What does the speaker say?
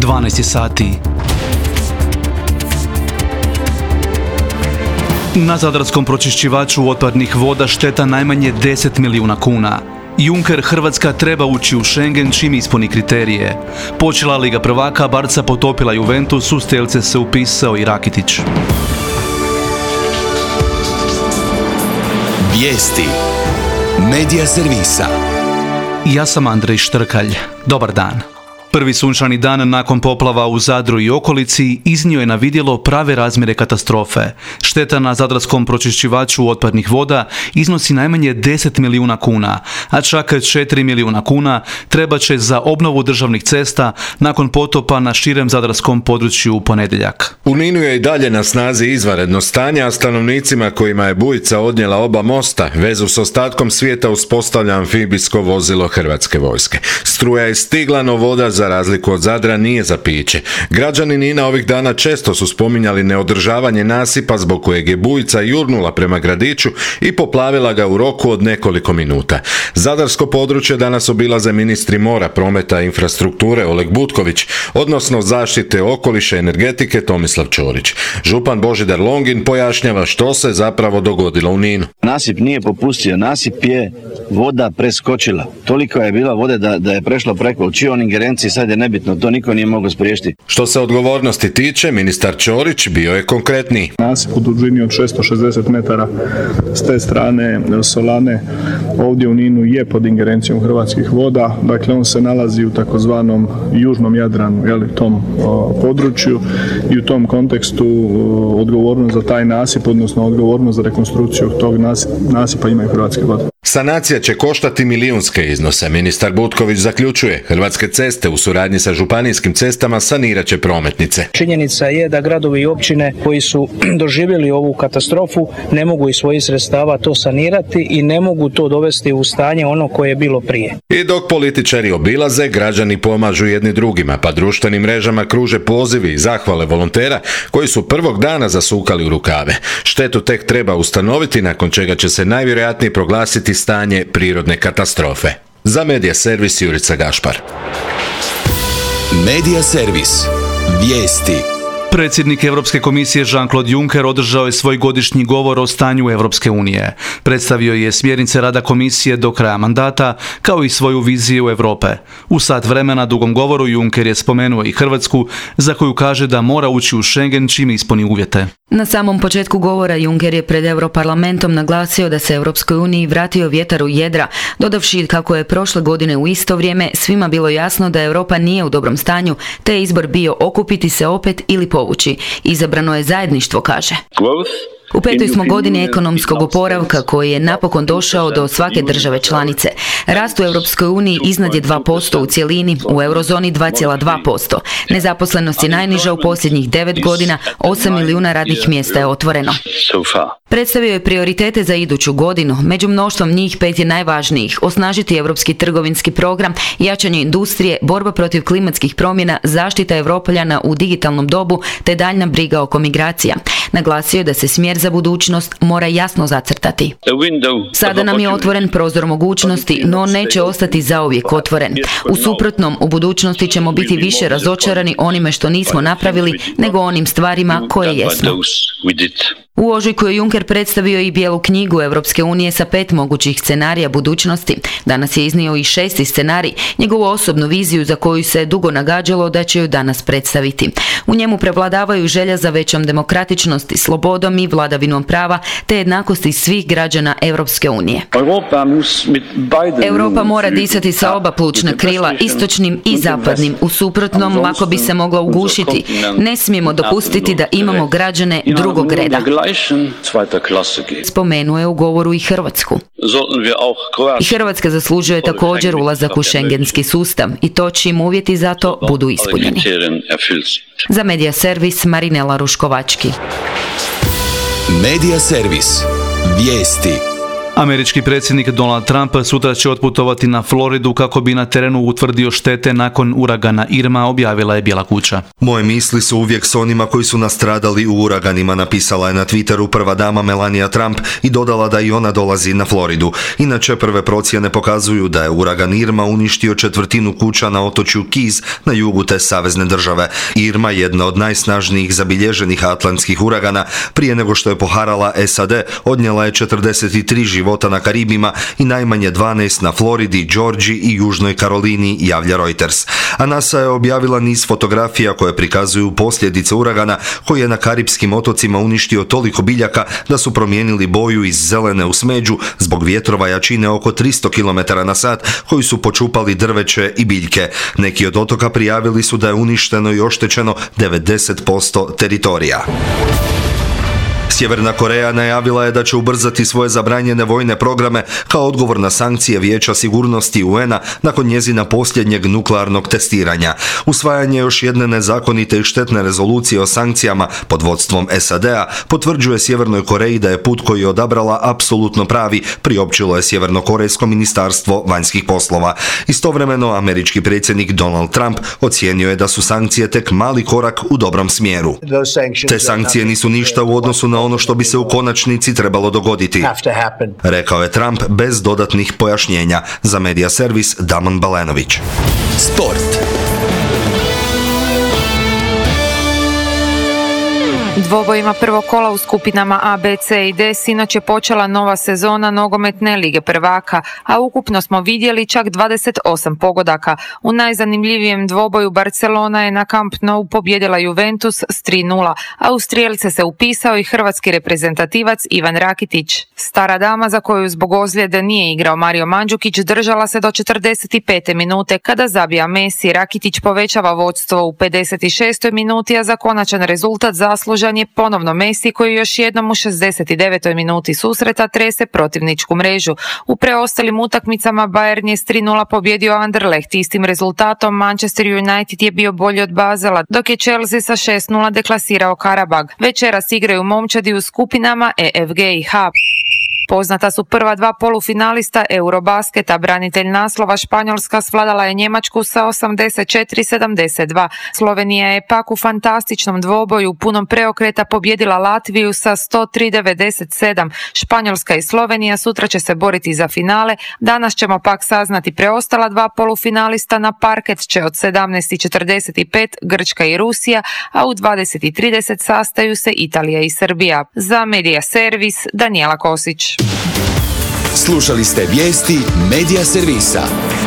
12 sati. Na zadarskom pročišćivaču otpadnih voda šteta najmanje 10 milijuna kuna. Juncker, Hrvatska treba ući u Schengen čim ispuni kriterije. Počela Liga prvaka, Barca potopila Juventus, u Stelce se upisao i Rakitić. Vijesti Medija servisa. Ja sam Andrej Štrkalj. Dobar dan. Prvi sunčani dan nakon poplava u Zadru i okolici iznio je na vidjelo prave razmjere katastrofe. Šteta na zadarskom pročišćivaču otpadnih voda iznosi najmanje 10 milijuna kuna, a čak 4 milijuna kuna treba će za obnovu državnih cesta nakon potopa na širem zadarskom području u ponedjeljak. U Ninu je i dalje na snazi izvanredno stanje, a stanovnicima kojima je bujica odnijela oba mosta vezu s ostatkom svijeta uspostavlja amfibijsko vozilo Hrvatske vojske. Struja je stigla, no voda za razliku od Zadra nije za piće. Građani Nina ovih dana često su spominjali neodržavanje nasipa zbog kojeg je bujica jurnula prema gradiću i poplavila ga u roku od nekoliko minuta. Zadarsko područje danas obilaze ministri mora, prometa i infrastrukture Oleg Butković, odnosno zaštite okoliša i energetike Tomislav Ćorić. Župan Božidar Longin pojašnjava što se zapravo dogodilo u Ninu. Nasip nije popustio, nasip je voda preskočila. Toliko je bila vode da je prešlo preko. U čijoj ingerenciji sad je nebitno, to niko nije mogao spriječiti. Što se odgovornosti tiče, ministar Ćorić bio je konkretniji. Nasip u dužini od 660 metara s te strane Solane ovdje u Ninu je pod ingerencijom Hrvatskih voda, dakle on se nalazi u takozvanom južnom Jadranu, tom području, i u tom kontekstu odgovornost za taj nasip, odnosno odgovornost za rekonstrukciju tog nasipa imaju Hrvatske vode. Sanacija će koštati milijunske iznose. Ministar Butković zaključuje, Hrvatske ceste u suradnji sa županijskim cestama sanirat će prometnice. Činjenica je da gradovi i općine koji su doživjeli ovu katastrofu ne mogu iz svojih sredstava to sanirati i ne mogu to dovesti u stanje ono koje je bilo prije. I dok političari obilaze, građani pomažu jedni drugima, pa društvenim mrežama kruže pozivi i zahvale volontera koji su prvog dana zasukali u rukave. Štetu tek treba ustanoviti, nakon čega će se najvjerojatnije proglasiti stanje prirodne katastrofe. Za Medija servis Jurica Gašpar. Medija servis. Vijesti. Predsjednik Europske komisije Jean-Claude Juncker održao je svoj godišnji govor o stanju Europske unije. Predstavio je smjernice rada komisije do kraja mandata, kao i svoju viziju Europe. U sat vremena dugom govoru Juncker je spomenuo i Hrvatsku, za koju kaže da mora ući u Schengen čim ispuni uvjete. Na samom početku govora Juncker je pred Europarlamentom naglasio da se Europskoj uniji vratio vjetar u jedra, dodavši kako je prošle godine u isto vrijeme svima bilo jasno da Europa nije u dobrom stanju, te je izbor bio okupiti se opet ili povući. Izabrano je zajedništvo, kaže. U 5. smo godini ekonomskog oporavka koji je napokon došao do svake države članice. Rast u Europskoj uniji iznad je 2% u cjelini, u eurozoni 2,2%. Nezaposlenost je najniža u posljednjih 9 godina, 8 milijuna radnih mjesta je otvoreno. Predstavio je prioritete za iduću godinu, među mnoštvom njih 5 je najvažnijih: osnažiti europski trgovinski program, jačanje industrije, borba protiv klimatskih promjena, zaštita Europoljana u digitalnom dobu te daljnja briga oko migracija. Naglasio je da se smjer za budućnost mora jasno zacrtati. Sada nam je otvoren prozor mogućnosti, no neće ostati zauvijek otvoren. U suprotnom, u budućnosti ćemo biti više razočarani onime što nismo napravili nego onim stvarima koje jesmo. U ožujku je Juncker predstavio i bijelu knjigu Europske unije sa 5 mogućih scenarija budućnosti. Danas je iznio i 6. scenarij, njegovu osobnu viziju za koju se dugo nagađalo da će ju danas predstaviti. U njemu prevladavaju želja za većom demokratičnosti, slobodom i vladavinom prava, te jednakosti svih građana Europske unije. Europa mora disati sa oba plućna krila, istočnim i zapadnim. U suprotnom, lako bi se mogla ugušiti. Ne smijemo dopustiti da imamo građane drugog reda. Spomenuo je u govoru i Hrvatsku. I Hrvatska zaslužuje također ulazak u šengenski sustav i to čim uvjeti za to budu ispunjeni. Za Medija servis Marinela Ruškovački. Medija servis. Vijesti. Američki predsjednik Donald Trump sutra će otputovati na Floridu kako bi na terenu utvrdio štete nakon uragana Irma, objavila je Bijela kuća. Moje misli su uvijek s onima koji su nastradali u uraganima, napisala je na Twitteru prva dama Melania Trump i dodala da i ona dolazi na Floridu. Inače, prve procjene pokazuju da je uragan Irma uništio četvrtinu kuća na otočju Keys na jugu te savezne države. Irma, jedna od najsnažnijih zabilježenih atlantskih uragana, prije nego što je poharala SAD, odnijela je 43 života na Karibima i najmanje 12 na Floridi, Georgiji i Južnoj Karolini, javlja Reuters. A NASA je objavila niz fotografija koje prikazuju posljedice uragana koji je na Karipskim otocima uništio toliko biljaka da su promijenili boju iz zelene u smeđu zbog vjetrova jačine oko 300 km/h koji su počupali drveće i biljke. Neki od otoka prijavili su da je uništeno i oštećeno 90% teritorija. Sjeverna Koreja najavila je da će ubrzati svoje zabranjene vojne programe kao odgovor na sankcije Vijeća sigurnosti UN-a nakon njezina posljednjeg nuklearnog testiranja. Usvajanje još jedne nezakonite i štetne rezolucije o sankcijama pod vodstvom SAD-a potvrđuje Sjevernoj Koreji da je put koji je odabrala apsolutno pravi, priopćilo je Sjevernokorejsko ministarstvo vanjskih poslova. Istovremeno, američki predsjednik Donald Trump ocijenio je da su sankcije tek mali korak u dobrom smjeru. Te sankcije nisu ništa u odnosu na ono što bi se u konačnici trebalo dogoditi, rekao je Trump bez dodatnih pojašnjenja. Za Medija servis Damon Balenović. Sport. Dvobojima prvog kola u skupinama A, B, C i D sinoć je počela nova sezona nogometne lige prvaka, a ukupno smo vidjeli čak 28 pogodaka. U najzanimljivijem dvoboju Barcelona je na Camp Nou pobjedila Juventus s 3:0, a u strijelce se upisao i hrvatski reprezentativac Ivan Rakitić. Stara dama, za koju zbog ozljede nije igrao Mario Mandžukić, držala se do 45. minute kada zabija Messi. Rakitić povećava vodstvo u 56. minuti, a za konačan rezultat zaslužan je ponovno Messi koji još jednom u 69. minuti susreta trese protivničku mrežu. U preostalim utakmicama Bayern je s 3:0 pobjedio Anderlecht. Istim rezultatom Manchester United je bio bolji od Basela, dok je Chelsea sa 6:0 deklasirao Karabag. Večeras igraju momčadi u skupinama E, F, G i H. Poznata su prva dva polufinalista Eurobasketa. Branitelj naslova Španjolska svladala je Njemačku sa 84-72. Slovenija je pak u fantastičnom dvoboju punom preokreta pobjedila Latviju sa 103-97. Španjolska i Slovenija sutra će se boriti za finale. Danas ćemo pak saznati preostala dva polufinalista. Na parket će od 17:45 Grčka i Rusija, a u 20:30 sastaju se Italija i Srbija. Za Medija servis Danijela Kosić. Slušali ste vijesti Medija servisa.